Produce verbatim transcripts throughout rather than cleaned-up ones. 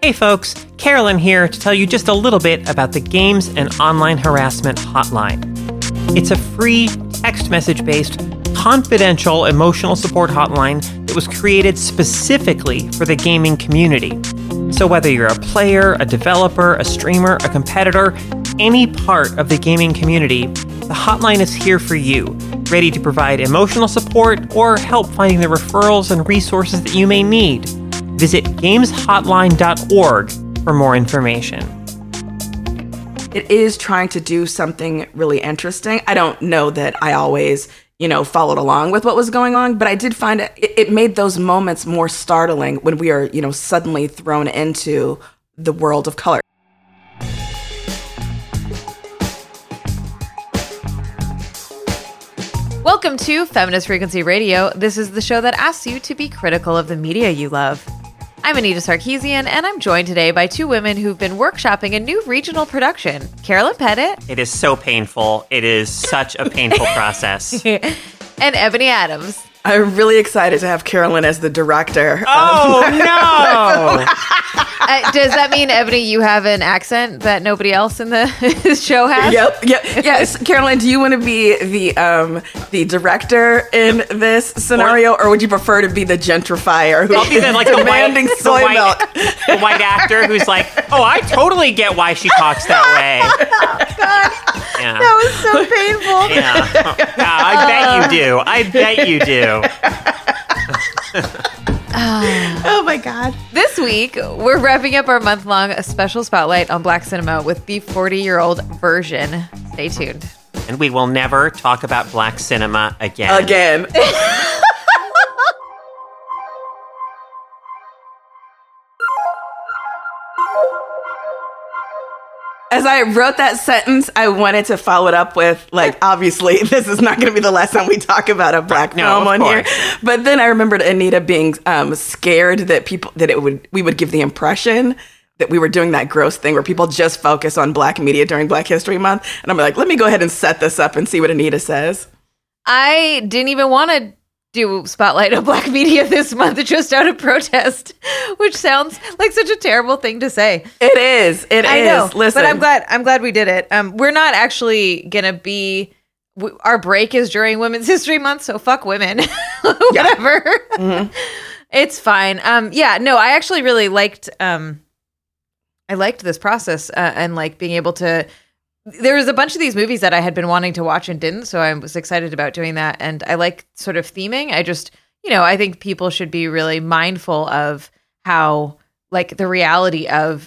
Hey folks, Carolyn here to tell you just a little bit about the Games and Online Harassment Hotline. It's a free text message-based, confidential emotional support hotline that was created specifically for the gaming community. So whether you're a player, a developer, a streamer, a competitor, any part of the gaming community, the hotline is here for you, ready to provide emotional support or help finding the referrals and resources that you may need. Visit games hotline dot org for more information. It is trying to do something really interesting. I don't know that I always, you know, followed along with what was going on, but I did find it, it made those moments more startling when we are, you know, suddenly thrown into the world of color. Welcome to Feminist Frequency Radio. This is the show that asks you to be critical of the media you love. I'm Anita Sarkeesian, and I'm joined today by two women who've been workshopping a new regional production. Carolyn Pettit. It is so painful. It is such a painful process. And Ebony Adams. I'm really excited to have Carolyn as the director. Oh, no! uh, does that mean, Ebony, you have an accent that nobody else in the show has? Yep. Yep. Yes. Carolyn, do you want to be the um, the director in this scenario, or, or would you prefer to be the gentrifier who's I'll be the, like, the demanding white, soy the white, milk? The white actor who's like, oh, I totally get why she talks that way. God, Yeah. that was so painful. Yeah. yeah, I bet you do. I bet you do. Oh my God. This week, we're wrapping up our month-long special spotlight on Black cinema with the forty-year-old version. Stay tuned. And we will never talk about Black cinema again. Again. As I wrote that sentence, I wanted to follow it up with, like, obviously, this is not going to be the last time we talk about a Black No, film of on course. here. But then I remembered Anita being um, scared that people that it would we would give the impression that we were doing that gross thing where people just focus on Black media during Black History Month. And I'm like, let me go ahead and set this up and see what Anita says. I didn't even want to do Spotlight on Black media this month just out of protest, which sounds like such a terrible thing to say. It is. It I is. know, Listen. but I'm glad. I'm glad we did it. Um, we're not actually gonna be. W- our break is during Women's History Month, so fuck women. Whatever. Mm-hmm. It's fine. Um, yeah. No, I actually really liked. Um, I liked this process uh, and like being able to. There was a bunch of these movies that I had been wanting to watch and didn't, so I was excited about doing that. And I like sort of theming. I just, you know, I think people should be really mindful of how, like, the reality of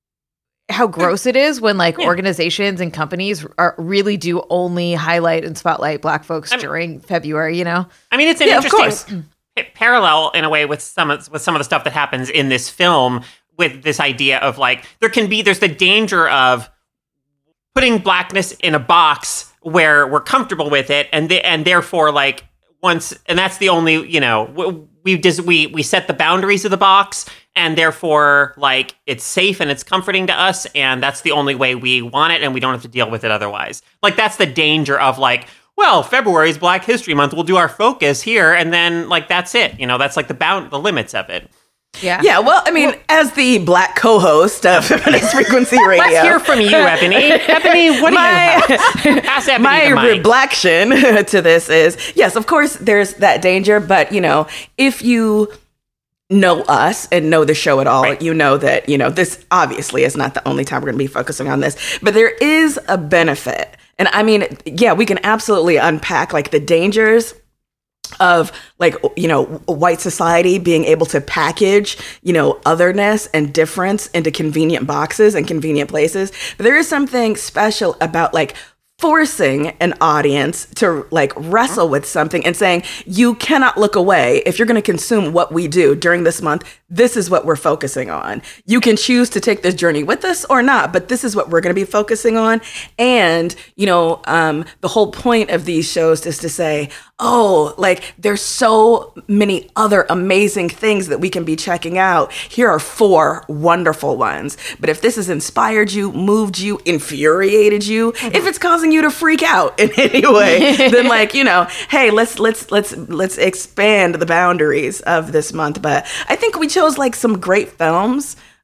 how gross it is when, like, yeah. organizations and companies are really do only highlight and spotlight Black folks I mean, during February, you know? I mean, it's an yeah, interesting p- parallel in a way with some of, with some of the stuff that happens in this film with this idea of, like, there can be, there's the danger of putting Blackness in a box where we're comfortable with it, and the, and therefore, like, once, and that's the only, you know, we we, just, we we set the boundaries of the box, and therefore, like, it's safe and it's comforting to us, and that's the only way we want it, and we don't have to deal with it otherwise. Like, that's the danger of, like, well, February is Black History Month, we'll do our focus here, and then, like, that's it. You know, that's, like, the bound, the limits of it. Yeah. Yeah. Well, I mean, well, as the Black co-host of Feminist Frequency Radio, let's hear from you, Ebony. Ebony, what do my, you have? Pass Ebony my the mic. reblaction to this is, yes, of course, there's that danger. But, you know, if you know us and know the show at all, right. you know that, you know, this obviously is not the only time we're going to be focusing on this. But there is a benefit. And I mean, yeah, we can absolutely unpack, like, the dangers of, like, you know, white society being able to package, you know, otherness and difference into convenient boxes and convenient places. But there is something special about, like, forcing an audience to, like, wrestle with something and saying, you cannot look away. If you're going to consume what we do during this month, this is what we're focusing on. You can choose to take this journey with us or not, but this is what we're going to be focusing on. And, you know, um, the whole point of these shows is to say, oh, like, there's so many other amazing things that we can be checking out. Here are four wonderful ones. But if this has inspired you, moved you, infuriated you, mm-hmm. if it's causing you to freak out in any way, then, like, you know, hey, let's let's let's let's expand the boundaries of this month. But I think we chose, like, some great films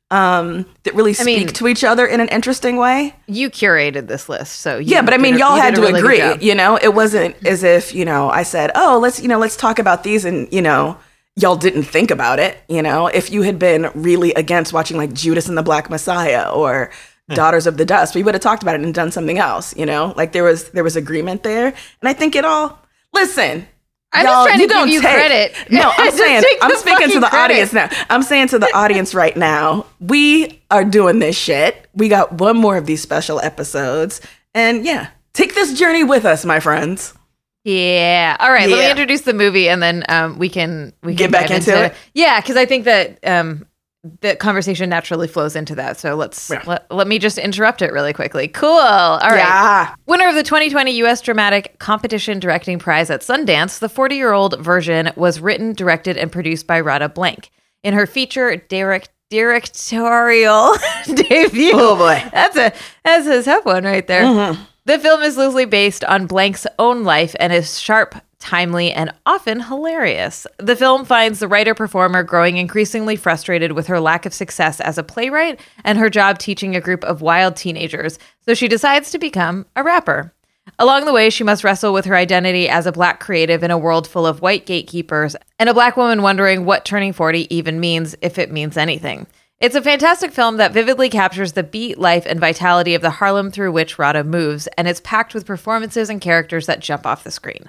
um, that really speak mean, to each other in an interesting way. You curated this list, so you yeah, but I mean, a, y'all had to really agree. You know, it wasn't as if you know I said, "Oh, let's you know let's talk about these," and you know, y'all didn't think about it. You know, if you had been really against watching like Judas and the Black Messiah or Daughters of the Dust, we would have talked about it and done something else. You know, like there was there was agreement there, and I think it all. Listen. I'm Y'all, just trying you to give you take, credit. No, I'm saying Take I'm the speaking to the credit. audience now. I'm saying to the audience right now, we are doing this shit. We got one more of these special episodes. And yeah, take this journey with us, my friends. Yeah. All right. Yeah. Let me introduce the movie, and then um, we can we Get can back dive into it? Yeah, because I think that um, the conversation naturally flows into that. So let's Yeah. let, let me just interrupt it really quickly. Cool. All right. Yeah. Winner of the twenty twenty U S Dramatic Competition Directing Prize at Sundance, the forty-year-old version was written, directed, and produced by Radha Blank. In her feature direct directorial debut. Oh boy. That's a that's a tough one right there. Mm-hmm. The film is loosely based on Blank's own life and is sharp, timely, and often hilarious. The film finds the writer-performer growing increasingly frustrated with her lack of success as a playwright and her job teaching a group of wild teenagers, so she decides to become a rapper. Along the way, she must wrestle with her identity as a Black creative in a world full of white gatekeepers and a Black woman wondering what turning forty even means, if it means anything. It's a fantastic film that vividly captures the beat, life, and vitality of the Harlem through which Radha moves, and it's packed with performances and characters that jump off the screen.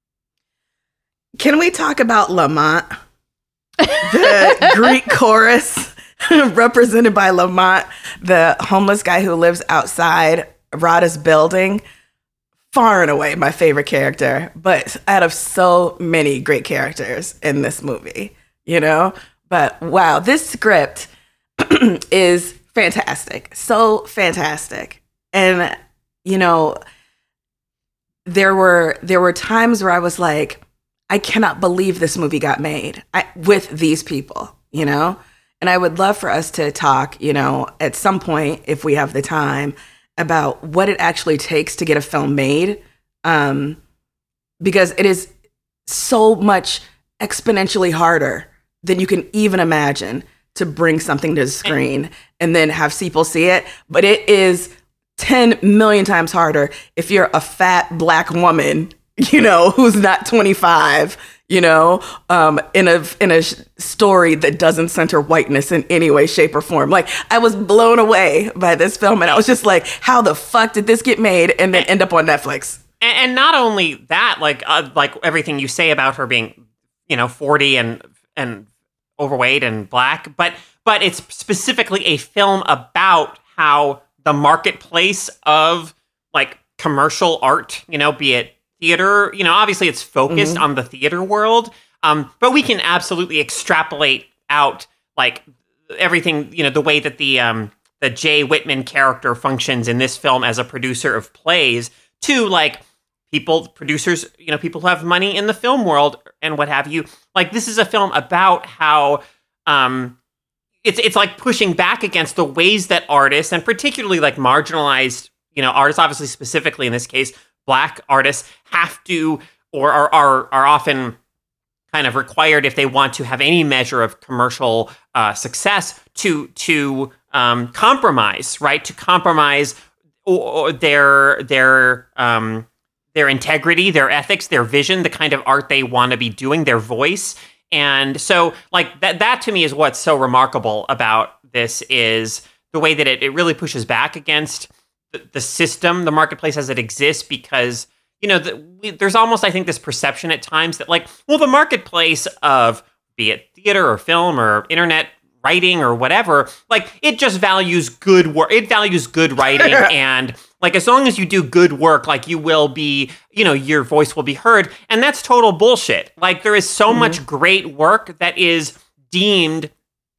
Can we talk about Lamont? The Greek chorus represented by Lamont, the homeless guy who lives outside Radha's building. Far and away my favorite character, but out of so many great characters in this movie, you know? But wow, this script is fantastic. So fantastic. And, you know, there were there were times where I was like, I cannot believe this movie got made I, with these people, you know? And I would love for us to talk, you know, at some point, if we have the time, about what it actually takes to get a film made. Um, because it is so much exponentially harder than you can even imagine to bring something to the screen and then have people see it. But it is ten million times harder if you're a fat Black woman, you know, who's not twenty-five, you know, um, in a in a story that doesn't center whiteness in any way, shape, or form. Like, I was blown away by this film, and I was just like, how the fuck did this get made and then end up on Netflix? And, and not only that, like uh, like everything you say about her being, you know, forty and and overweight and Black, but but it's specifically a film about how the marketplace of like commercial art, you know, be it theater, you know, obviously it's focused mm-hmm. on the theater world, um, but we can absolutely extrapolate out like everything, you know, the way that the um, the Jay Whitman character functions in this film as a producer of plays to like people, producers, you know, people who have money in the film world and what have you. Like, this is a film about how um, it's it's like pushing back against the ways that artists, and particularly like marginalized, you know, artists, obviously specifically in this case, Black artists, have to or are are, are often kind of required, if they want to have any measure of commercial uh, success, to to um, compromise, right? To compromise or, or their their um, their integrity, their ethics, their vision, the kind of art they want to be doing, their voice. And so, like that that to me is what's so remarkable about this, is the way that it, it really pushes back against the, the system, the marketplace as it exists, because, you know, the, we, there's almost, I think, this perception at times that, like, well, the marketplace of, be it theater or film or internet writing or whatever, like, it just values good work. It values good writing. And, like, as long as you do good work, like, you will be, you know, your voice will be heard. And that's total bullshit. Like, there is so mm-hmm. much great work that is deemed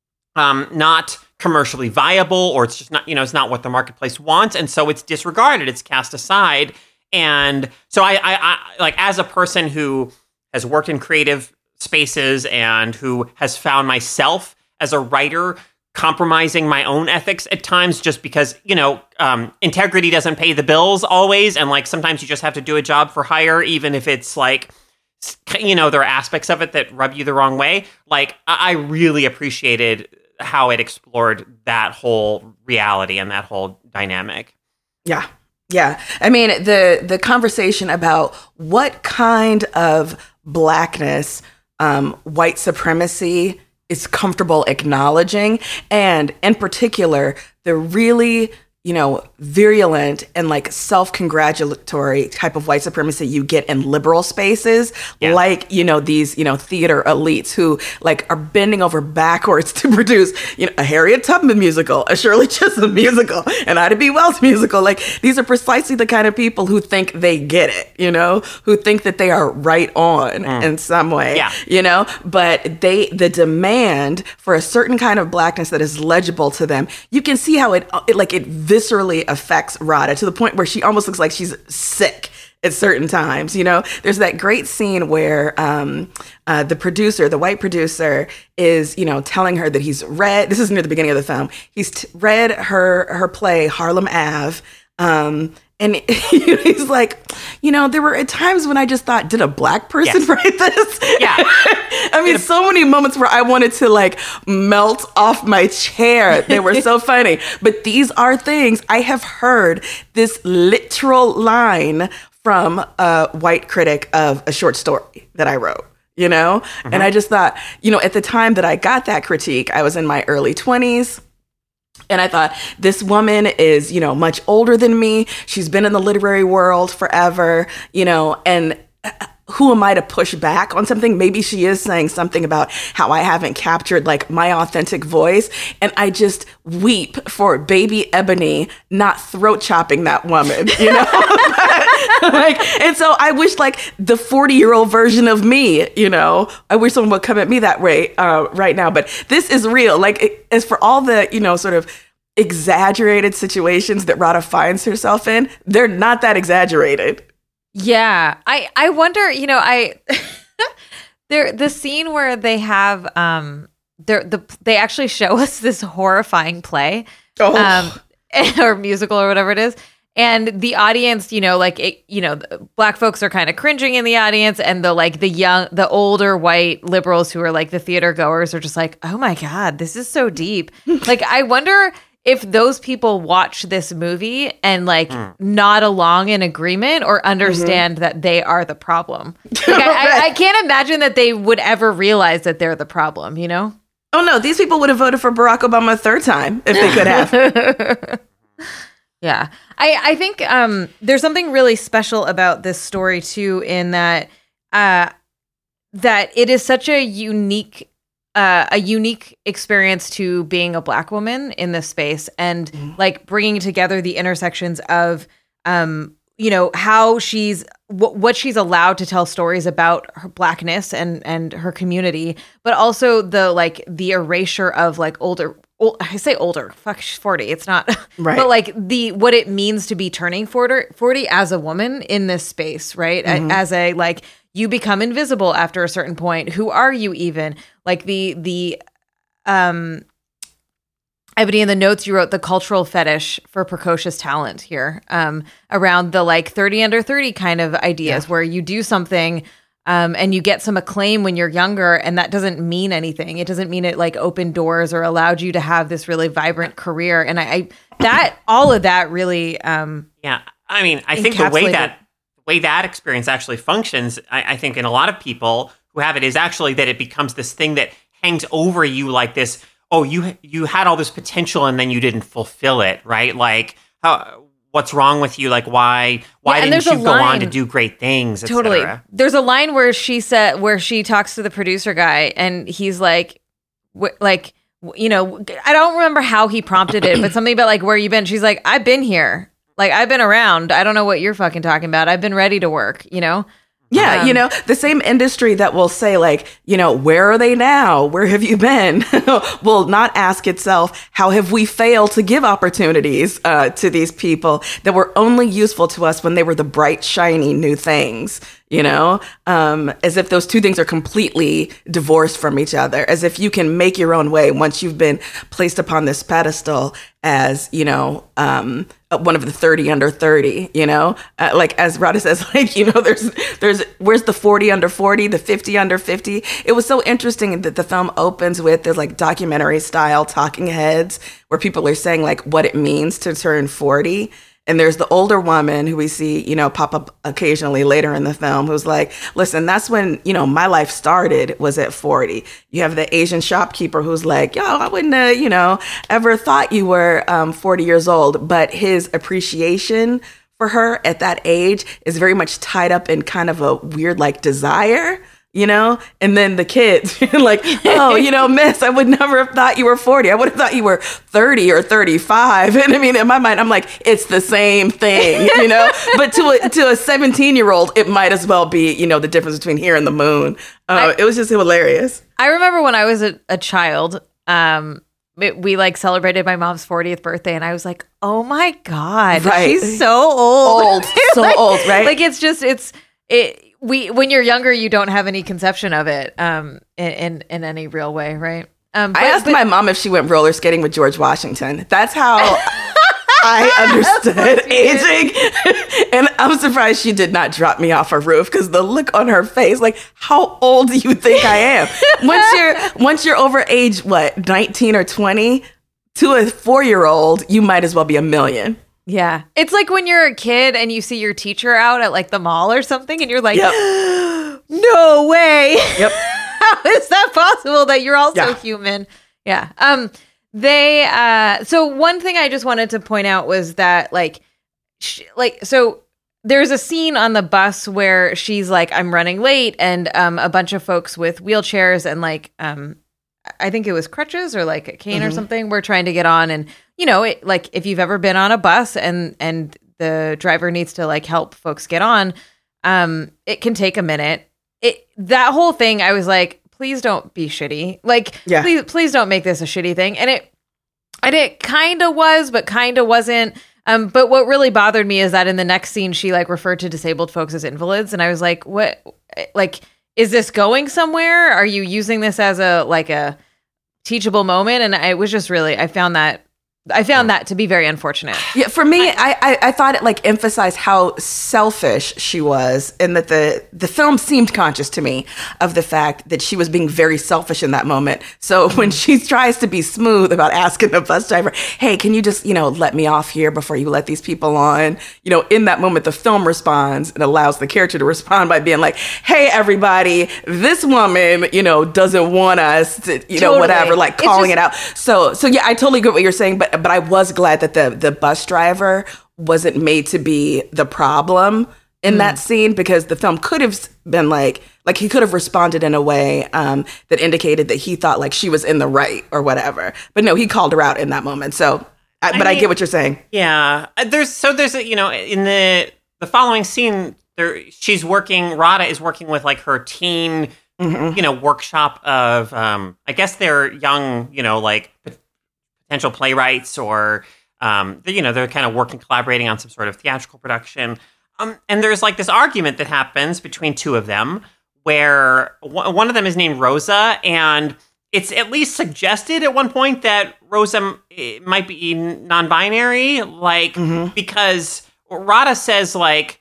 um, not commercially viable, or it's just not, you know, it's not what the marketplace wants. And so it's disregarded. It's cast aside. And so I, I, I, like, as a person who has worked in creative spaces and who has found myself as a writer compromising my own ethics at times, just because, you know, um, integrity doesn't pay the bills always. And, like, sometimes you just have to do a job for hire, even if it's like, you know, there are aspects of it that rub you the wrong way. Like, I, I really appreciated how it explored that whole reality and that whole dynamic. Yeah. Yeah. I mean, the the conversation about what kind of blackness um, white supremacy is comfortable acknowledging, and in particular, the really, you know, virulent and like self-congratulatory type of white supremacy you get in liberal spaces, yeah. like, you know, these, you know, theater elites who like are bending over backwards to produce, you know, a Harriet Tubman musical, a Shirley Chisholm musical, an Ida B. Wells musical. Like, these are precisely the kind of people who think they get it, you know, who think that they are right on mm. in some way, yeah. you know, but they, the demand for a certain kind of blackness that is legible to them, you can see how it, it like it viscerally affects Radha to the point where she almost looks like she's sick at certain times. You know, there's that great scene where um, uh, the producer, the white producer, is, you know, telling her that he's read, this is near the beginning of the film, he's t- read her her play Harlem Ave. Um, and he's like, you know, there were at times when I just thought, did a black person yes. write this? Yeah. I mean, so many moments where I wanted to like melt off my chair. They were so funny. But these are things I have heard this literal line from a white critic of a short story that I wrote, you know? Mm-hmm. And I just thought, you know, at the time that I got that critique, I was in my early twenties. And I thought, this woman is, you know, much older than me. She's been in the literary world forever, you know, and who am I to push back on something? Maybe she is saying something about how I haven't captured like my authentic voice. And I just weep for baby Ebony not throat chopping that woman, you know? like, and so I wish like the forty year old version of me, you know, I wish someone would come at me that way uh, right now. But this is real. Like, it, as for all the, you know, sort of exaggerated situations that Radha finds herself in, they're not that exaggerated. Yeah, I, I wonder, you know, I there the scene where they have um they the they actually show us this horrifying play, oh. um or musical or whatever it is, and the audience, you know, like it, you know, black folks are kind of cringing in the audience, and the like the young the older white liberals who are like the theater goers are just like, oh my God, this is so deep. Like, I wonder if those people watch this movie and like mm. nod along in agreement or understand mm-hmm. that they are the problem. Like, I, I, I can't imagine that they would ever realize that they're the problem, you know? Oh no, these people would have voted for Barack Obama a third time if they could have. Yeah. I, I think um, there's something really special about this story too, in that uh, that it is such a unique Uh, a unique experience to being a black woman in this space, and mm-hmm. like bringing together the intersections of, um, you know, how she's w- what she's allowed to tell stories about her blackness and and her community, but also the like the erasure of like older. Old, I say older. Fuck, she's forty. It's not right, but like the what it means to be turning forty, forty as a woman in this space, right? Mm-hmm. As a like. You become invisible after a certain point. Who are you even? Like the the um Ebony, in the notes you wrote the cultural fetish for precocious talent here, um, around the like thirty under thirty kind of ideas, yeah. where you do something um, and you get some acclaim when you're younger, and that doesn't mean anything. It doesn't mean it like opened doors or allowed you to have this really vibrant career. And I, I that all of that really um, yeah. I mean, I think the way that way that experience actually functions, I, I think in a lot of people who have it, is actually that it becomes this thing that hangs over you like this. Oh, you you had all this potential and then you didn't fulfill it, right? Like, how, what's wrong with you? Like, why why yeah, didn't you go on to do great things? Et totally. cetera? There's a line where she said, where she talks to the producer guy, and he's like, wh- like, you know, I don't remember how he prompted it, but something about like, where you been? She's like, I've been here. Like, I've been around. I don't know what you're fucking talking about. I've been ready to work, you know? Yeah, um, you know, the same industry that will say, like, you know, where are they now? Where have you been? Will not ask itself, how have we failed to give opportunities uh, to these people that were only useful to us when they were the bright, shiny new things, you know, um, as if those two things are completely divorced from each other, as if you can make your own way once you've been placed upon this pedestal as, you know, um, one of the thirty under thirty, you know, uh, like as Rada says, like, you know, there's, there's, where's the forty under forty, the fifty under fifty? It was so interesting that the film opens with this like documentary style talking heads where people are saying like what it means to turn forty. And there's the older woman who we see, you know, pop up occasionally later in the film who's like, listen, that's when, you know, my life started was at forty. You have the Asian shopkeeper who's like, yo, I wouldn't have, you know, ever thought you were um, forty years old. But his appreciation for her at that age is very much tied up in kind of a weird like desire. You know, and then the kids like, oh, you know, miss, I would never have thought you were forty. I would have thought you were thirty or thirty-five. And I mean, in my mind, I'm like, it's the same thing, you know, but to a, to a seventeen year old, it might as well be, you know, the difference between here and the moon. Uh, I, it was just hilarious. I remember when I was a, a child, um, it, we like celebrated my mom's fortieth birthday and I was like, oh my God, right. She's so old. Old, so like, old, right? Like it's just, it's, it, we when you're younger you don't have any conception of it um in in, in any real way, right? um but, I asked but, my mom if she went roller skating with George Washington. That's how I understood aging. And I'm surprised she did not drop me off a roof because the look on her face, like, how old do you think I am? Once you're once you're over age what, nineteen or twenty, to a four-year-old you might as well be a million. Yeah. It's like when you're a kid and you see your teacher out at like the mall or something and you're like, yep. No way. Yep. How is that possible that you're also yeah. human? Yeah. Um, they, uh, so one thing I just wanted to point out was that like, sh- like, so there's a scene on the bus where she's like, I'm running late and, um, a bunch of folks with wheelchairs and like, um, I think it was crutches or like a cane mm-hmm. or something. We're trying to get on and, you know, it, like if you've ever been on a bus and and the driver needs to like help folks get on, um, it can take a minute. It that whole thing, I was like, please don't be shitty. Like, yeah. please please don't make this a shitty thing. And it and it kind of was, but kind of wasn't. Um, but what really bothered me is that in the next scene, she like referred to disabled folks as invalids, and I was like, what? Like, is this going somewhere? Are you using this as a like a teachable moment? And I was just really, I found that. I found that to be very unfortunate. Yeah, for me, I, I, I thought it like emphasized how selfish she was, and that the the film seemed conscious to me of the fact that she was being very selfish in that moment. So when she tries to be smooth about asking the bus driver, "Hey, can you just you know let me off here before you let these people on?" You know, in that moment, the film responds and allows the character to respond by being like, "Hey, everybody, this woman, you know, doesn't want us to, you totally. know, whatever," like calling just- it out. So so yeah, I totally get what you're saying, but. But I was glad that the the bus driver wasn't made to be the problem in mm. that scene, because the film could have been like, like he could have responded in a way um, that indicated that he thought like she was in the right or whatever. But no, he called her out in that moment. So, I, but I, mean, I get what you're saying. Yeah, there's so there's a, you know in the the following scene there she's working. Rada is working with like her teen mm-hmm. you know workshop of um, I guess they're young you know like. potential playwrights, or um, you know, they're kind of working, collaborating on some sort of theatrical production. Um, and there's like this argument that happens between two of them, where w- one of them is named Rosa, and it's at least suggested at one point that Rosa might be non-binary, like mm-hmm. because Rada says like,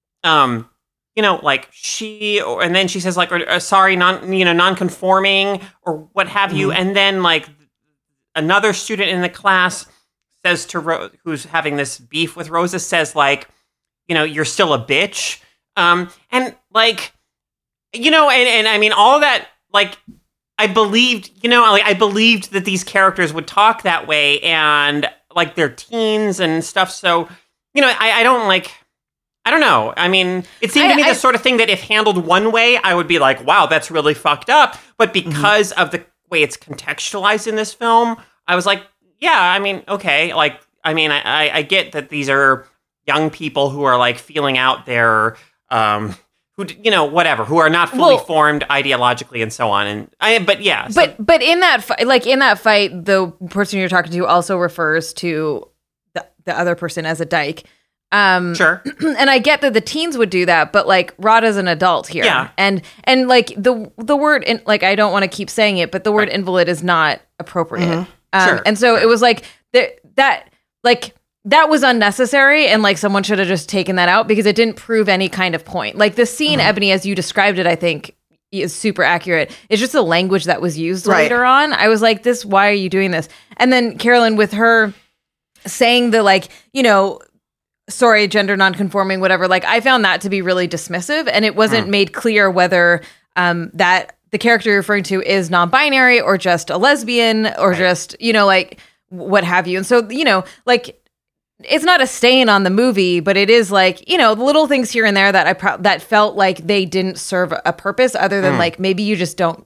um, you know, like she, or, and then she says like, or, or, sorry, non, you know, non-conforming, or what have mm-hmm. you, and then like. Another student in the class says to Ro- who's having this beef with Rosa says like, you know, you're still a bitch. Um, and like, you know, and, and I mean, all that, like, I believed, you know, like I believed that these characters would talk that way, and like they're teens and stuff. So, you know, I, I don't like, I don't know. I mean, it seemed I, to me I, the sort of thing that if handled one way, I would be like, wow, that's really fucked up. But because mm-hmm. of the way it's contextualized in this film, I was like, yeah, I mean, okay, like, I mean, I, I get that these are young people who are like feeling out their, um, who you know, whatever, who are not fully well, formed ideologically and so on, and I, but yeah, so. but but in that fi- like in that fight, the person you're talking to also refers to the, the other person as a dyke. Um, Sure. And I get that the teens would do that, but like Radha's an adult here. Yeah. And and like the the word in, like I don't want to keep saying it, but the word Right. invalid is not appropriate. Mm-hmm. Um, Sure. And so it was like that that like that was unnecessary, and like someone should have just taken that out because it didn't prove any kind of point. Like the scene, Mm-hmm. Ebony, as you described it, I think is super accurate. It's just the language that was used Right. later on. I was like, this, why are you doing this? And then Carolyn with her saying the like, you know, sorry, gender nonconforming, whatever. Like I found that to be really dismissive, and it wasn't Mm. made clear whether um, that the character you're referring to is non-binary or just a lesbian or Right. just, you know, like what have you. And so, you know, like it's not a stain on the movie, but it is like, you know, little things here and there that I pro- that felt like they didn't serve a purpose other than Mm. like maybe you just don't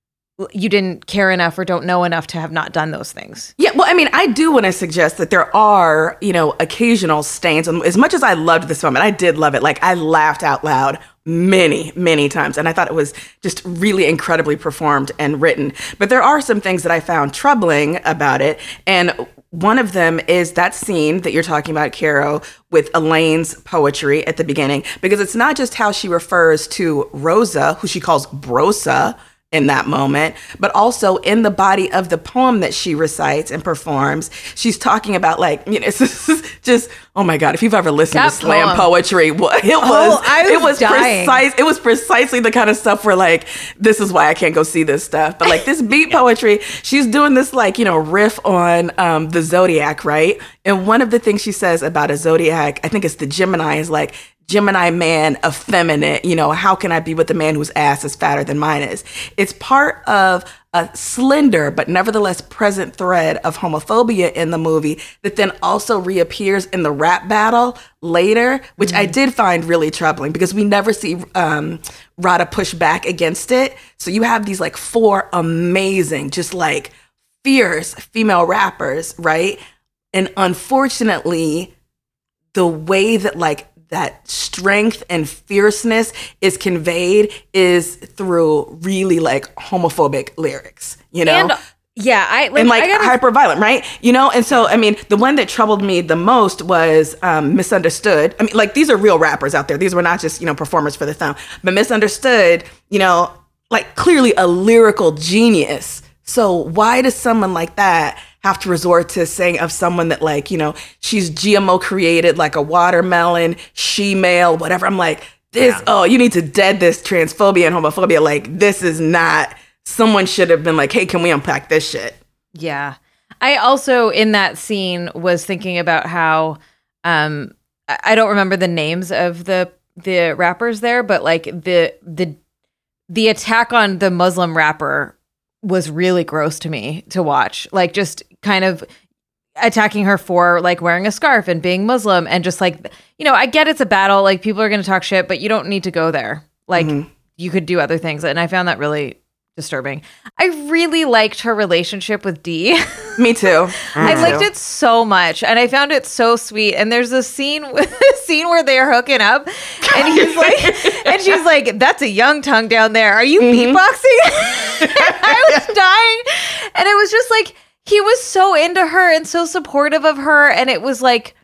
you didn't care enough or don't know enough to have not done those things. Yeah, well, I mean, I do want to suggest that there are, you know, occasional stains. And as much as I loved this film, and I did love it, like I laughed out loud many, many times. And I thought it was just really incredibly performed and written. But there are some things that I found troubling about it. And one of them is that scene that you're talking about, Caro, with Elaine's poetry at the beginning, because it's not just how she refers to Rosa, who she calls Brosa, in that moment, but also in the body of the poem that she recites and performs, she's talking about like, you know, it's just, oh my God, if you've ever listened That to slam poem. poetry, well, it was, Oh, I was it was dying. precise. It was precisely the kind of stuff where like, this is why I can't go see this stuff. But like this beat poetry, she's doing this like, you know, riff on um, the Zodiac, right? And one of the things she says about a Zodiac, I think it's the Gemini, is like, Gemini man, effeminate, you know, how can I be with a man whose ass is fatter than mine is? It's part of a slender but nevertheless present thread of homophobia in the movie that then also reappears in the rap battle later, which mm-hmm. I did find really troubling because we never see um, Radha push back against it. So you have these like four amazing, just like fierce female rappers, right? And unfortunately, the way that like that strength and fierceness is conveyed is through really like homophobic lyrics, you know? And yeah, I like, and like I gotta, hyper violent, right? You know? And so, I mean, the one that troubled me the most was um, Misunderstood. I mean, like these are real rappers out there. These were not just, you know, performers for the film, but Misunderstood, you know, like clearly a lyrical genius. So why does someone like that have to resort to saying of someone that like, you know, she's G M O created like a watermelon, she-male, whatever. I'm like, this, yeah. oh, you need to dead this transphobia and homophobia. Like, this is not, someone should have been like, hey, can we unpack this shit? Yeah. I also, in that scene, was thinking about how, um, I don't remember the names of the the rappers there, but like the the the attack on the Muslim rapper was really gross to me to watch. Like just kind of attacking her for like wearing a scarf and being Muslim and just like, you know, I get it's a battle, like people are going to talk shit, but you don't need to go there. Like mm-hmm. you could do other things. And I found that really disturbing. I really liked her relationship with Dee. Me too. I liked it so much, and I found it so sweet. And there's a scene, a scene where they're hooking up, and he's like, and she's like, "That's a young tongue down there. Are you mm-hmm. beatboxing?" I was dying, and it was just like he was so into her and so supportive of her, and it was like,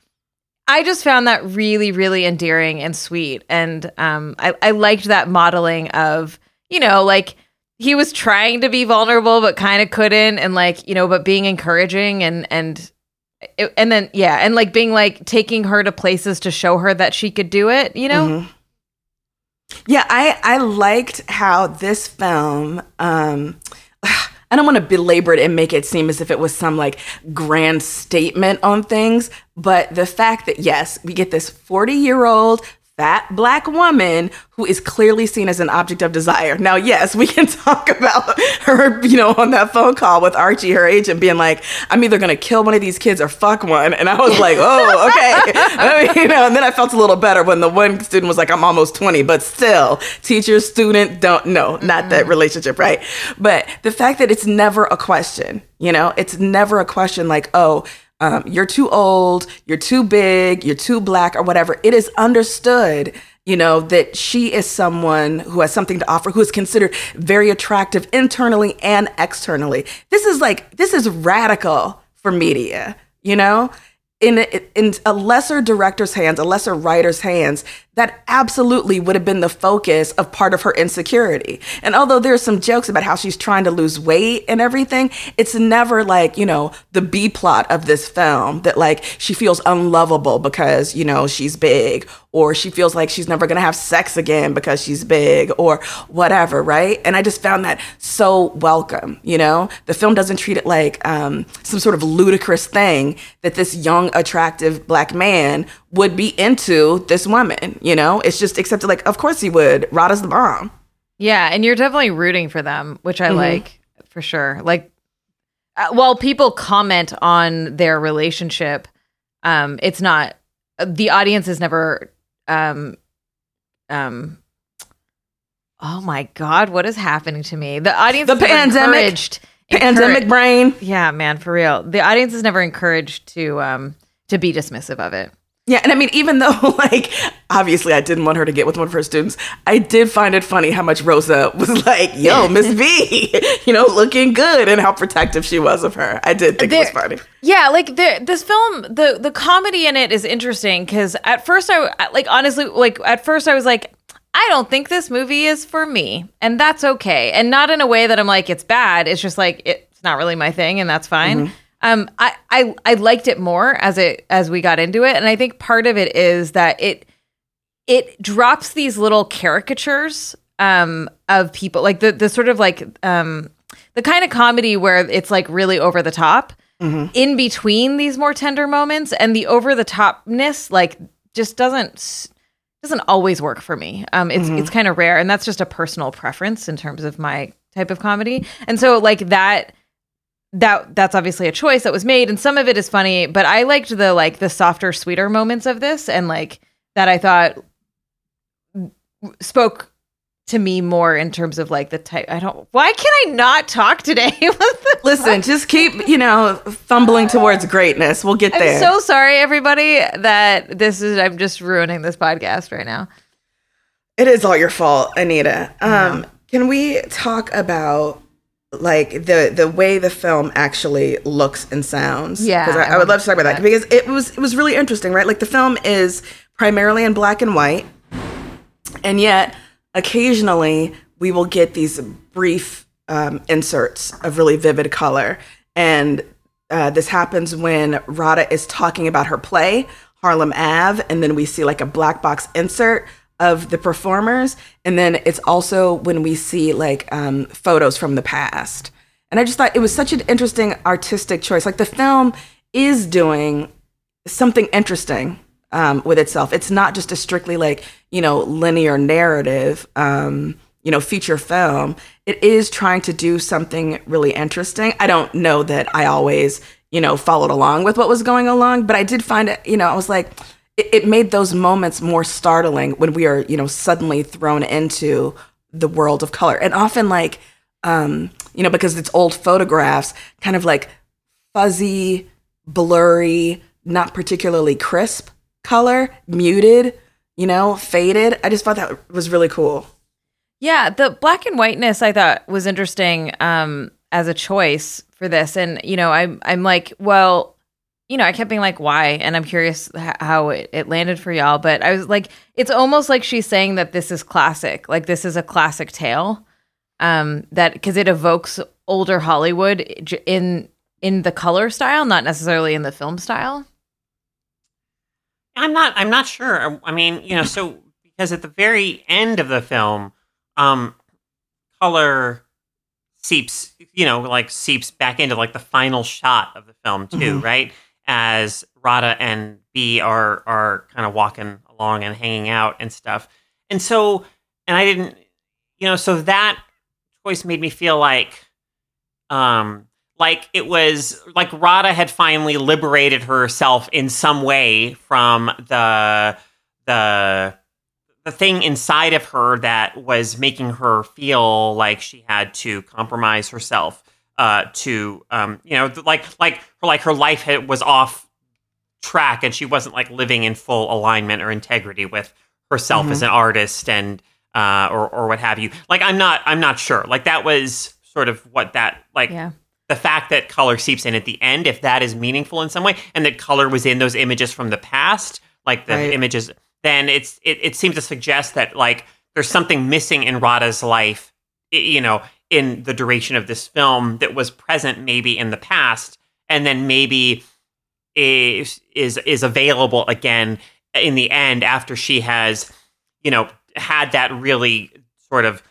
I just found that really, really endearing and sweet, and um, I, I liked that modeling of, you know, like. He was trying to be vulnerable, but kind of couldn't. And like, you know, but being encouraging and, and, and then, yeah. And like being like taking her to places to show her that she could do it, you know? Mm-hmm. Yeah. I, I liked how this film, um, I don't want to belabor it and make it seem as if it was some like grand statement on things, but the fact that yes, we get this forty year old fat black woman who is clearly seen as an object of desire. Now, yes, we can talk about her, you know, on that phone call with Archie, her agent, being like, I'm either going to kill one of these kids or fuck one. And I was like, oh, okay. I mean, you know, and then I felt a little better when the one student was like, I'm almost twenty, but still, teacher, student, don't know, not mm-hmm. that relationship, right? But the fact that it's never a question, you know, it's never a question like, oh, Um, you're too old, you're too big, you're too black or whatever. It is understood, you know, that she is someone who has something to offer, who is considered very attractive internally and externally. This is like, this is radical for media, you know? in in a lesser director's hands, a lesser writer's hands, that absolutely would have been the focus of part of her insecurity. And although there's some jokes about how she's trying to lose weight and everything, it's never like, you know, the B plot of this film that like she feels unlovable because, you know, she's big, or she feels like she's never going to have sex again because she's big, or whatever, right? And I just found that so welcome, you know? The film doesn't treat it like um, some sort of ludicrous thing that this young, attractive black man would be into this woman, you know? It's just accepted like, of course he would. Rada's the bomb. Yeah, and you're definitely rooting for them, which I Mhm. like, for sure. Like, uh, while people comment on their relationship, um, it's not, the audience is never, um, um, oh my God, what is happening to me? The audience The is never pandemic. encouraged. Pandemic encouraged- brain. Yeah, man, for real. The audience is never encouraged to, um, to be dismissive of it. Yeah, and I mean, even though, like, obviously I didn't want her to get with one of her students, I did find it funny how much Rosa was like, yo, Miss V, you know, looking good, and how protective she was of her. I did think There- it was funny. Yeah, like the this film, the the comedy in it is interesting because at first I like honestly like at first I was like, I don't think this movie is for me, and that's okay, and not in a way that I'm like it's bad. It's just like it's not really my thing, and that's fine. Mm-hmm. Um, I, I I liked it more as it as we got into it, and I think part of it is that it it drops these little caricatures um of people, like the the sort of like um the kind of comedy where it's like really over the top. Mm-hmm. In between these more tender moments, and the over the topness like just doesn't doesn't always work for me. Um, it's Mm-hmm. it's kind of rare, and that's just a personal preference in terms of my type of comedy. And so like that that that's obviously a choice that was made, and some of it is funny, but I liked the like the softer, sweeter moments of this, and like that I thought spoke to me more in terms of like the type. I don't. Why can I not talk today? What the Listen, just keep, you know, fumbling towards greatness. We'll get there. I'm so sorry, everybody, that this is, I'm just ruining this podcast right now. It is all your fault, Anita. Um, can we talk about like the the way the film actually looks and sounds? Yeah, because I, I I would love to talk wanna about that do because it was it was really interesting, right? Like the film is primarily in black and white, and yet occasionally we will get these brief um, inserts of really vivid color, and uh, this happens when Rada is talking about her play Harlem Ave, and then we see like a black box insert of the performers, and then it's also when we see like um, photos from the past. And I just thought it was such an interesting artistic choice. Like the film is doing something interesting um, with itself. It's not just a strictly like, you know, linear narrative, um, you know, feature film. It is trying to do something really interesting. I don't know that I always, you know, followed along with what was going along, but I did find it, you know, I was like, it, it made those moments more startling when we are, you know, suddenly thrown into the world of color. And often like, um, you know, because it's old photographs, kind of like fuzzy, blurry, not particularly crisp color, muted, you know, faded. I just thought that was really cool. Yeah, the black and whiteness I thought was interesting um, as a choice for this. And, you know, I'm, I'm like, well, you know, I kept being like, why? And I'm curious h- how it, it landed for y'all. But I was like, it's almost like she's saying that this is classic. Like this is a classic tale um, that because it evokes older Hollywood in in the color style, not necessarily in the film style. I'm not. I'm not sure. I mean, you know, so because at the very end of the film, um, color seeps, you know, like seeps back into like the final shot of the film too, Mm-hmm. right? As Rada and B are are kind of walking along and hanging out and stuff, and so, and I didn't, you know, so that choice made me feel like, um. Like it was like Rada had finally liberated herself in some way from the the the thing inside of her that was making her feel like she had to compromise herself uh, to um, you know like like like her life had, was off track and she wasn't like living in full alignment or integrity with herself Mm-hmm. as an artist and uh, or or what have you. Like I'm not I'm not sure. Like that was sort of what that like. Yeah. the fact that color seeps in at the end, if that is meaningful in some way, and that color was in those images from the past, like the right. images, then it's it, it seems to suggest that like there's something missing in Radha's life, you know, in the duration of this film that was present maybe in the past, and then maybe is is is available again in the end after she has, you know, had that really sort of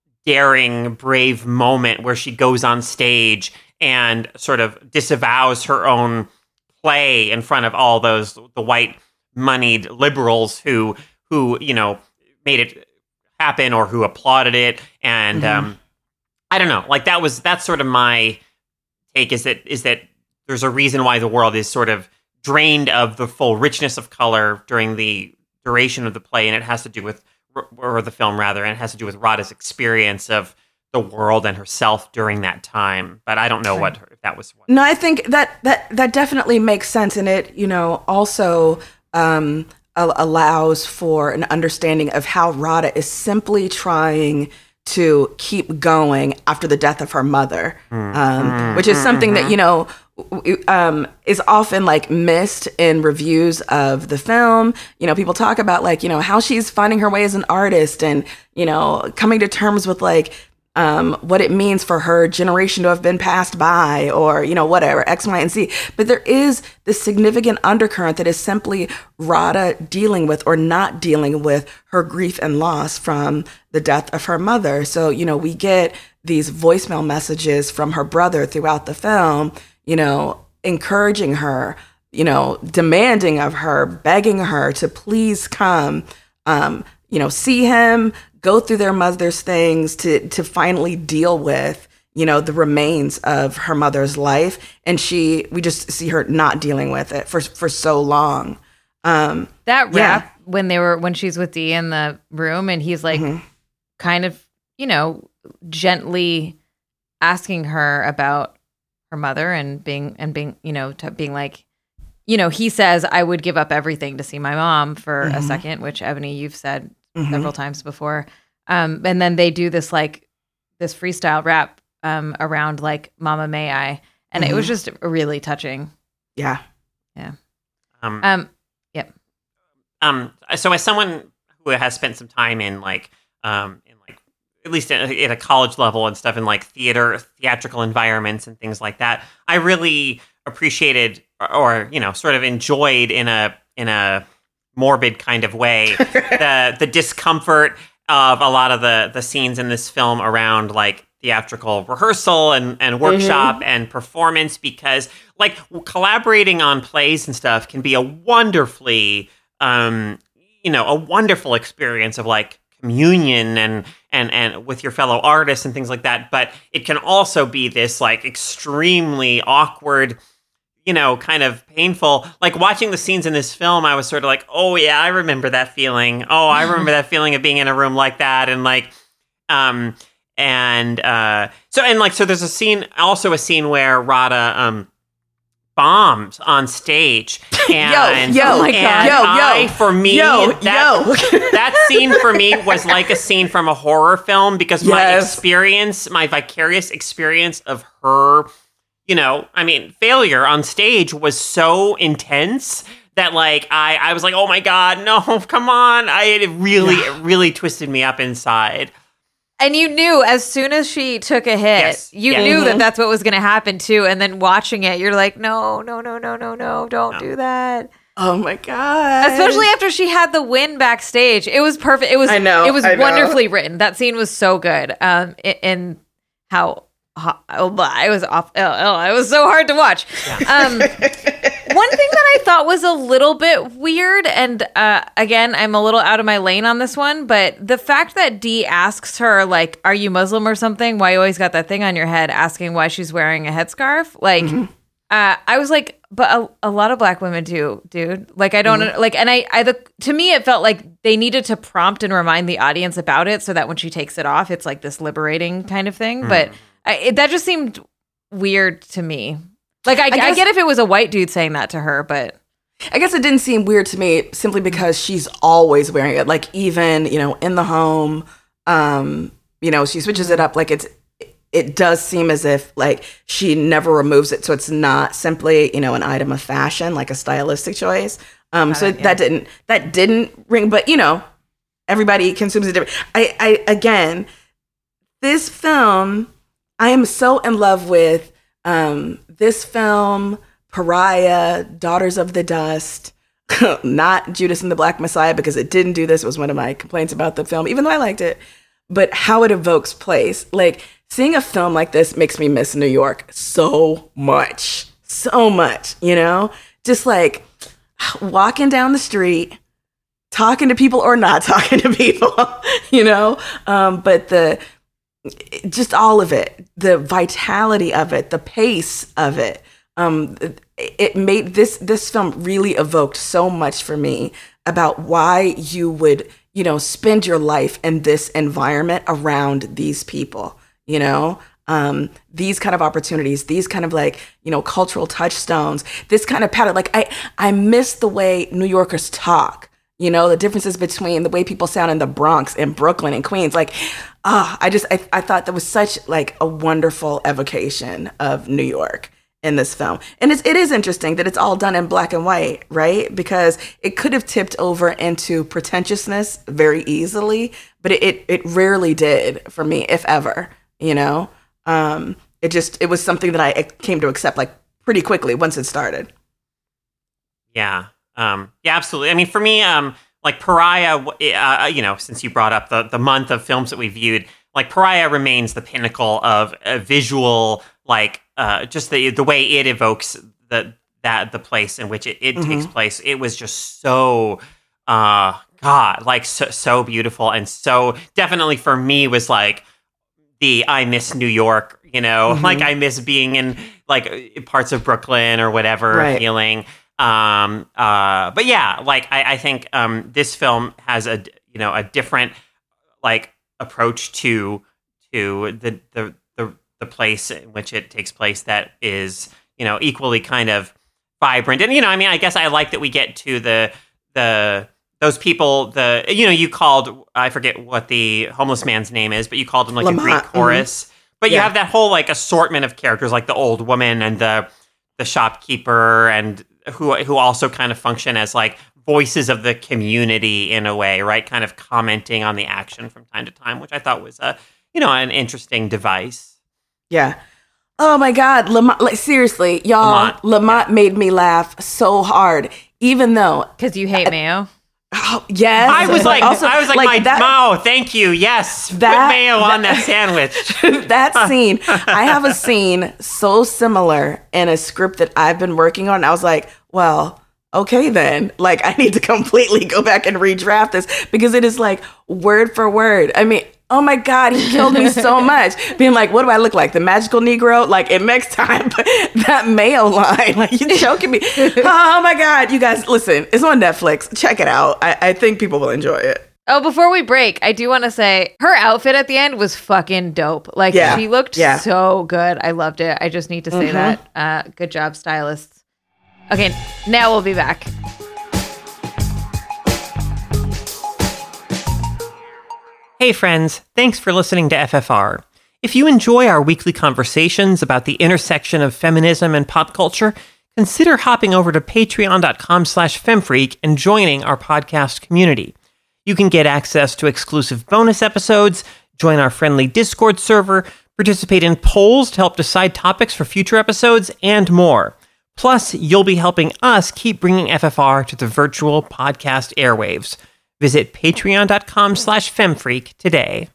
daring, brave moment where she goes on stage and sort of disavows her own play in front of all those the white moneyed liberals who who you know made it happen or who applauded it. And mm-hmm. um I don't know, like that was that's sort of my take, is that is that there's a reason why the world is sort of drained of the full richness of color during the duration of the play, and it has to do with or the film rather, and it has to do with Radha's experience of the world and herself during that time. But I don't know what if that was. What. No, I think that that that definitely makes sense, and it you know also um, allows for an understanding of how Radha is simply trying to keep going after the death of her mother, mm. um, mm. which is something mm-hmm. that you know. Um, is often like missed in reviews of the film. You know, people talk about like, you know, how she's finding her way as an artist and, you know, coming to terms with like um, what it means for her generation to have been passed by or, you know, whatever, X, Y, and Z. But there is this significant undercurrent that is simply Radha dealing with or not dealing with her grief and loss from the death of her mother. So, you know, we get these voicemail messages from her brother throughout the film, you know, encouraging her, you know, demanding of her, begging her to please come, um, you know, see him, go through their mother's things to to finally deal with, you know, the remains of her mother's life. And she, we just see her not dealing with it for for so long. Um, that rap yeah. when they were when she's with Dee in the room and he's like, mm-hmm. kind of, you know, gently asking her about her mother and being and being you know t- being like, you know, he says, I would give up everything to see my mom for mm-hmm. a second, which Ebony, you've said mm-hmm. several times before. Um, and then they do this like this freestyle rap um, around like Mama May I, and mm-hmm. it was just really touching. Yeah, yeah. Um, um, yep. Um, so as someone who has spent some time in like um. at least at a, at a college level and stuff in like theater, theatrical environments and things like that, I really appreciated or, or, you know, sort of enjoyed in a, in a morbid kind of way, the, the discomfort of a lot of the, the scenes in this film around like theatrical rehearsal and, and workshop mm-hmm. and performance, because like collaborating on plays and stuff can be a wonderfully, um, you know, a wonderful experience of like communion and and and with your fellow artists and things like that. But it can also be this like extremely awkward, you know, kind of painful. Like watching the scenes in this film, I was sort of like, oh yeah, I remember that feeling. Oh, I remember that feeling of being in a room like that. And like, um, and uh, so and like so, there's a scene, also a scene where Radha um. bombs on stage, and yo, yo, oh my God. yo, I, yo, for me, yo, that, yo. that scene for me was like a scene from a horror film, because my yes. experience, my vicarious experience of her, you know, I mean, failure on stage was so intense that like I, I was like, oh my God, no, come on! I it really, yeah. it really twisted me up inside. And you knew as soon as she took a hit, yes. you yeah. knew mm-hmm. that that's what was going to happen too. And then watching it, you're like, no, no, no, no, no, no, don't no. do that. Oh my God. Especially after she had the win backstage. It was perfect. It was, I know, it was I know. wonderfully written. That scene was so good. Um, in how, how oh, it was off. Oh, oh, it was so hard to watch. Yeah. Um, one thing that I thought was a little bit weird, and uh, again, I'm a little out of my lane on this one, but the fact that Dee asks her, like, are you Muslim or something? Why you always got that thing on your head, asking why she's wearing a headscarf? Like, mm-hmm. uh, I was like, but a, a lot of black women do, dude. Like, I don't, mm-hmm. like, and I, I, the, to me, it felt like they needed to prompt and remind the audience about it so that when she takes it off, it's like this liberating kind of thing. Mm-hmm. But I, it, that just seemed weird to me. Like, I, I, guess, I get if it was a white dude saying that to her, but... I guess it didn't seem weird to me simply because she's always wearing it. Like, even, you know, in the home, um, you know, she switches it up. Like, it's it does seem as if like she never removes it, so it's not simply, you know, an item of fashion, like a stylistic choice. Um, so it, yeah. that didn't that didn't ring, but you know, everybody consumes it different. I, I again, this film, I am so in love with. Um, this film, Pariah, Daughters of the Dust, not Judas and the Black Messiah, because it didn't do this. It was one of my complaints about the film, even though I liked it. But how it evokes place. Like, seeing a film like this makes me miss New York so much. So much, you know? Just like walking down the street, talking to people or not talking to people, you know? Um, but the... just all of it, the vitality of it, the pace of it. Um, it made this this film really evoked so much for me about why you would, you know, spend your life in this environment around these people, you know, um, these kind of opportunities, these kind of like, you know, cultural touchstones, this kind of pattern. Like I, I miss the way New Yorkers talk. You know, the differences between the way people sound in the Bronx and Brooklyn and Queens. Like, ah, I just, I, I thought that was such like a wonderful evocation of New York in this film. And it's, it is interesting that it's all done in black and white, right? Because it could have tipped over into pretentiousness very easily, but it, it, it rarely did for me, if ever, you know? Um, it just, it was something that I came to accept like pretty quickly once it started. Yeah. Um, yeah, absolutely. I mean, for me, um, like Pariah, uh, you know, since you brought up the, the month of films that we viewed, like Pariah remains the pinnacle of a visual, like uh, just the the way it evokes the that the place in which it, it mm-hmm. takes place. It was just so, uh, God, like so, so beautiful, and so definitely for me was like the I miss New York, you know, mm-hmm. like I miss being in like parts of Brooklyn or whatever right. feeling. Um, uh, but yeah, like I, I think um, this film has a you know a different like approach to to the, the the the place in which it takes place that is you know equally kind of vibrant. And you know, I mean, I guess I like that we get to the the those people. The you know, you called I forget what the homeless man's name is, but you called him like Lamont. a Greek chorus. Mm-hmm. But yeah. you have that whole like assortment of characters, like the old woman and the the shopkeeper and who who also kind of function as like voices of the community in a way, right? Kind of commenting on the action from time to time, which I thought was a, you know, an interesting device. Yeah. Oh my God, Lamont! Like seriously, y'all, Lamont, Lamont yeah. made me laugh so hard, even though because you hate I, mayo. Oh, yes. I was like, also, I was like, like my that, Mao, thank you. Yes. That, Put mayo that, on that sandwich. That scene, I have a scene so similar in a script that I've been working on. I was like, well, okay then. Like, I need to completely go back and redraft this because it is like word for word. I mean, oh my God, he killed me so much. Being like, what do I look like? The magical Negro? Like, it makes time. But that mayo line, like, you're choking me. Oh my God, you guys, listen, it's on Netflix. Check it out. I, I think people will enjoy it. Oh, before we break, I do want to say her outfit at the end was fucking dope. Like, yeah. she looked yeah. so good. I loved it. I just need to say mm-hmm. that. Uh, good job, stylists. Okay, now we'll be back. Hey friends, thanks for listening to F F R. If you enjoy our weekly conversations about the intersection of feminism and pop culture, consider hopping over to patreon.com slash femfreak and joining our podcast community. You can get access to exclusive bonus episodes, join our friendly Discord server, participate in polls to help decide topics for future episodes, and more. Plus, you'll be helping us keep bringing F F R to the virtual podcast airwaves. Visit patreon.com slash femfreak today.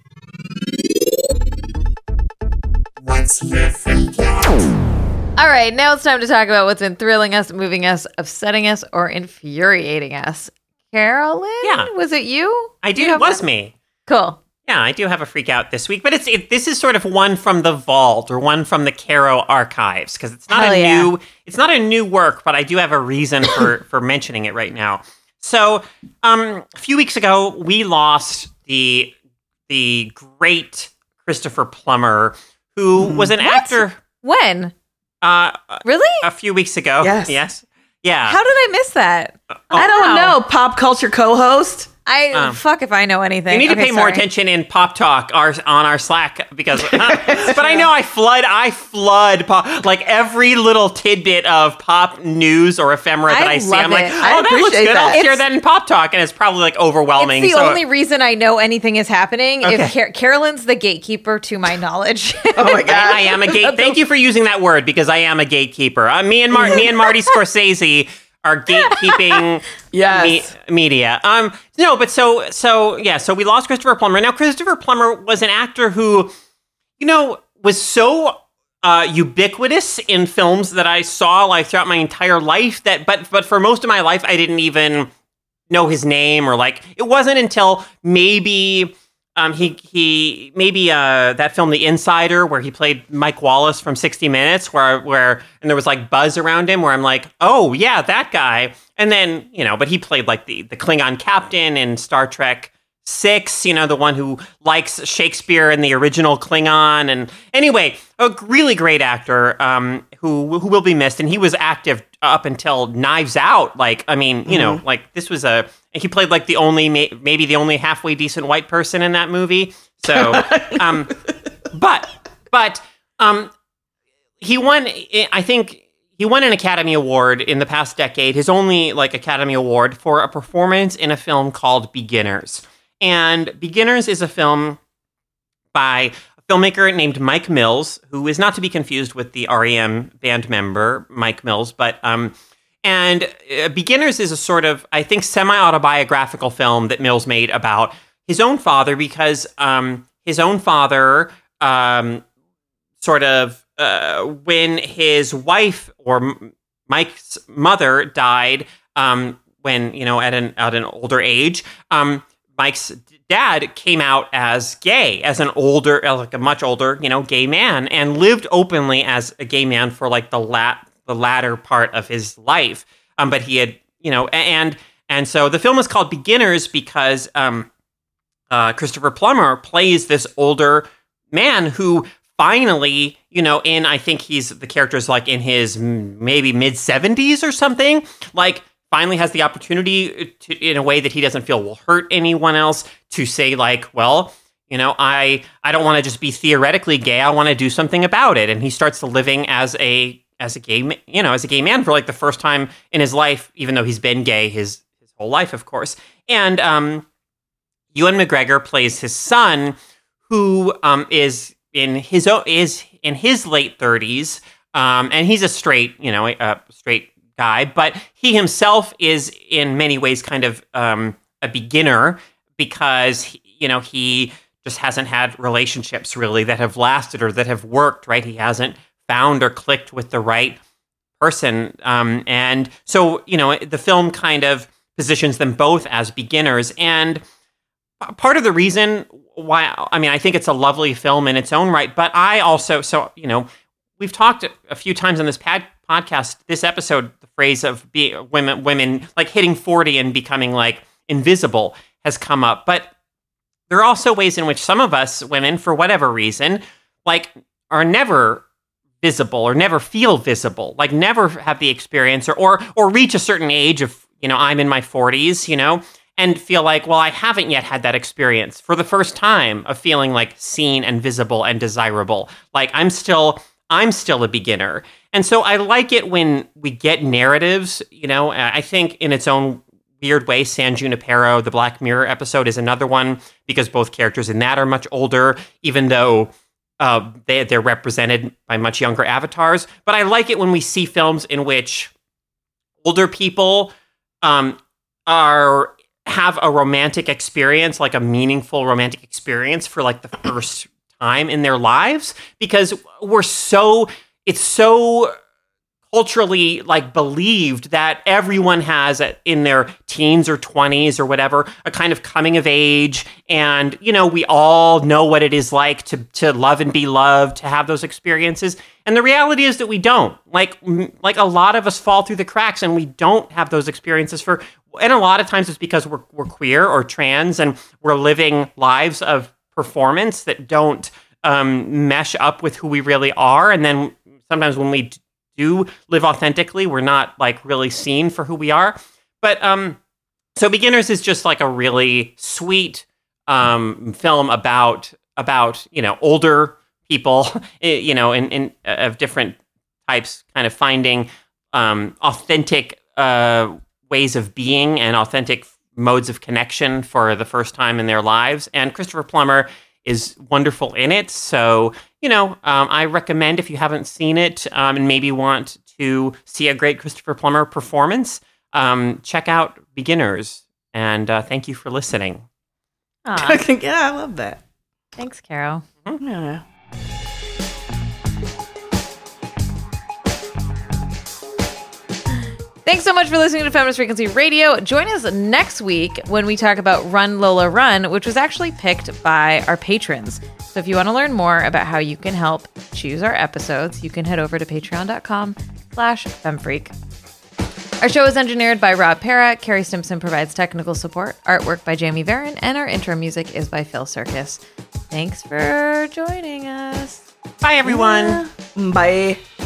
What's your freak out? All right, now it's time to talk about what's been thrilling us, moving us, upsetting us, or infuriating us. Carolyn? Yeah. Was it you? I do. It was me. Cool. Yeah, I do have a freak out this week, but it's it, this is sort of one from the vault or one from the Caro archives because it's not Hell a yeah. new it's not a new work, but I do have a reason for for mentioning it right now. So, um, a few weeks ago, we lost the the great Christopher Plummer, who was an what? actor. When? Uh, really? A few weeks ago. Yes. Yes. Yeah. How did I miss that? Oh, I don't wow. know. Pop culture co-host. I Um, fuck if I know anything. You need to Okay, pay more sorry. attention in Pop Talk our, on our Slack because, uh, but I know I flood, I flood pop, like every little tidbit of pop news or ephemera that I I, see. love I'm like, it. oh, I that looks appreciate good. I'll that. share It's- that in Pop Talk, and it's probably like overwhelming. It's the so, only reason I know anything is happening. Okay. If Car- Carolyn's the gatekeeper to my knowledge. Oh my god. I, I am a gate. Thank you for using that word because I am a gatekeeper. Uh, me and Mar- me and Marty Scorsese are gatekeeping Yes. me- media. Um, no, but so so yeah. So we lost Christopher Plummer. Now Christopher Plummer was an actor who, you know, was so uh, ubiquitous in films that I saw like throughout my entire life. That, but but for most of my life, I didn't even know his name or like. It wasn't until maybe. Um, he he maybe uh, that film The Insider where he played Mike Wallace from sixty minutes where where and there was like buzz around him where I'm like, oh yeah, that guy. And then, you know, but he played like the the Klingon captain in Star Trek six, you know, the one who likes Shakespeare and the original Klingon. And anyway, a really great actor um, who who will be missed. And he was active up until Knives Out. Like, I mean, you mm-hmm. know, like this was a he played like the only maybe the only halfway decent white person in that movie. So, um, but but um, he won. I think he won an Academy Award in the past decade. His only like Academy Award for a performance in a film called Beginners. And Beginners is a film by a filmmaker named Mike Mills, who is not to be confused with the R E M band member Mike Mills, but um, and uh, Beginners is a sort of, I think, semi-autobiographical film that Mills made about his own father because um, his own father um, sort of uh, when his wife or M- Mike's mother died um, when, you know, at an at an older age, um, Mike's dad came out as gay, as an older, like a much older, you know, gay man, and lived openly as a gay man for like the lat the latter part of his life. Um, but he had, you know, and and so the film is called Beginners because um, uh, Christopher Plummer plays this older man who finally, you know, in I think he's the character's like in his maybe mid seventies or something, like. Finally has the opportunity to, in a way that he doesn't feel will hurt anyone else, to say like, well, you know, I I don't want to just be theoretically gay. I want to do something about it. And he starts living as a as a gay, you know, as a gay man for like the first time in his life, even though he's been gay his his whole life, of course. And um, Ewan McGregor plays his son, who um, is in his is in his late thirties, um, and he's a straight, you know, a straight. guy, but he himself is in many ways kind of um, a beginner because, he, you know, he just hasn't had relationships really that have lasted or that have worked, right? He hasn't found or clicked with the right person. Um, and so, you know, the film kind of positions them both as beginners. And part of the reason why, I mean, I think it's a lovely film in its own right, but I also, so, you know, we've talked a few times on this pad, podcast, this episode, the phrase of be, women, women like hitting forty and becoming like invisible has come up. But there are also ways in which some of us women, for whatever reason, like are never visible or never feel visible, like never have the experience or or, or reach a certain age of, you know, I'm in my forties, you know, and feel like, well, I haven't yet had that experience for the first time of feeling like seen and visible and desirable. Like I'm still... I'm still a beginner. And so I like it when we get narratives, you know, I think in its own weird way, San Junipero, the Black Mirror episode is another one because both characters in that are much older, even though uh, they, they're represented by much younger avatars. But I like it when we see films in which older people um, are have a romantic experience, like a meaningful romantic experience for like the first time in their lives, because we're so it's so culturally like believed that everyone has in their teens or twenties or whatever a kind of coming of age, and you know we all know what it is like to to love and be loved, to have those experiences. And the reality is that we don't. Like like a lot of us fall through the cracks and we don't have those experiences for, and a lot of times it's because we're we're queer or trans and we're living lives of performance that don't um, mesh up with who we really are. And then sometimes when we do live authentically, we're not like really seen for who we are. But um, So Beginners is just like a really sweet um, film about about you know older people, you know, in, in of different types, kind of finding um, authentic uh, ways of being and authentic modes of connection for the first time in their lives. And Christopher Plummer is wonderful in it. So, you know, um, I recommend if you haven't seen it um, and maybe want to see a great Christopher Plummer performance, um, check out Beginners. And uh, thank you for listening. Aw, Yeah, I love that. thanks, Carol. Yeah. Thanks so much for listening to Feminist Frequency Radio. Join us next week when we talk about Run Lola Run, which was actually picked by our patrons. So if you want to learn more about how you can help choose our episodes, you can head over to patreon.com slash femfreak. Our show is engineered by Rob Para. Carrie Stimson provides technical support, artwork by Jamie Varon, and our intro music is by Phil Circus. Thanks for joining us. Bye, everyone. Bye.